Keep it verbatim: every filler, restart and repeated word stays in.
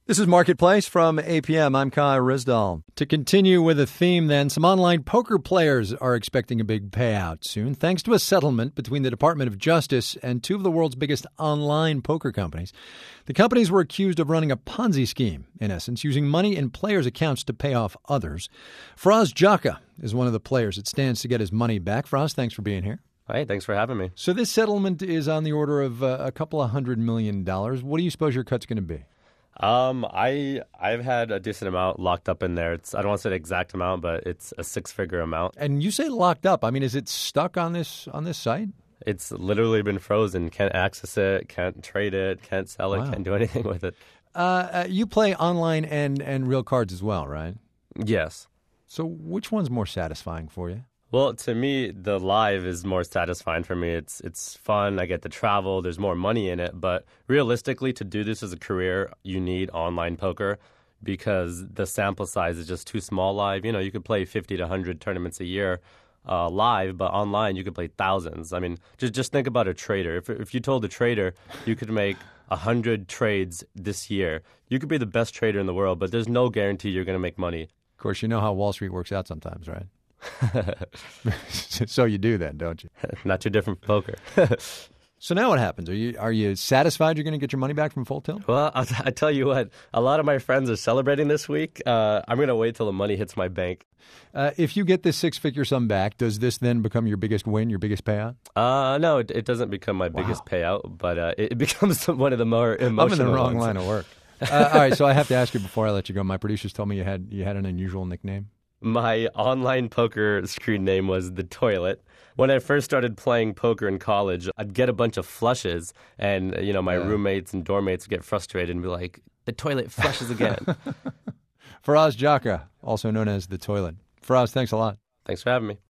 This is Marketplace from A P M. I'm Kai Rizdal. To continue with a theme then, some online poker players are expecting a big payout soon, thanks to a settlement between the Department of Justice and two of the world's biggest online poker companies. The companies were accused of running a Ponzi scheme, in essence, using money in players' accounts to pay off others. Faraz Jaka is one of the players that stands to get his money back. Faraz, thanks for being here. Hey, thanks for having me. So this settlement is on the order of uh, a couple of hundred million dollars. What do you suppose your cut's going to be? Um, I I've had a decent amount locked up in there. It's I don't want to say the exact amount, but it's a six-figure amount. And you say locked up. I mean, is it stuck on this on this site? It's literally been frozen. Can't access it. Can't trade it. Can't sell it. Wow. Can't do anything with it. Uh, uh, you play online and and real cards as well, right? Yes. So which one's more satisfying for you? Well, to me, the live is more satisfying for me. It's it's fun. I get to travel. There's more money in it. But realistically, to do this as a career, you need online poker because the sample size is just too small live. You know, you could play fifty to one hundred tournaments a year uh, live, but online you could play thousands. I mean, just just think about a trader. If if you told a trader you could make one hundred trades this year, you could be the best trader in the world, but there's no guarantee you're going to make money. Of course, you know how Wall Street works out sometimes, right? So you do then, don't you? Not too different from poker. So now what happens? Are you are you satisfied you're going to get your money back from Full Tilt? Well, I'll, I tell you what, a lot of my friends are celebrating this week. Uh, I'm going to wait till the money hits my bank. Uh, if you get this six-figure sum back, does this then become your biggest win, your biggest payout? Uh, no, it, it doesn't become my Wow. biggest payout, but uh, it, it becomes one of the more emotional I'm in the wrong ones. line of work. Uh, all right, so I have to ask you before I let you go. My producers told me you had you had an unusual nickname. My online poker screen name was The Toilet. When I first started playing poker in college, I'd get a bunch of flushes, and you know my Yeah. roommates and dorm mates would get frustrated and be like, "The toilet flushes again." Faraz Jaka, also known as The Toilet. Faraz, thanks a lot. Thanks for having me.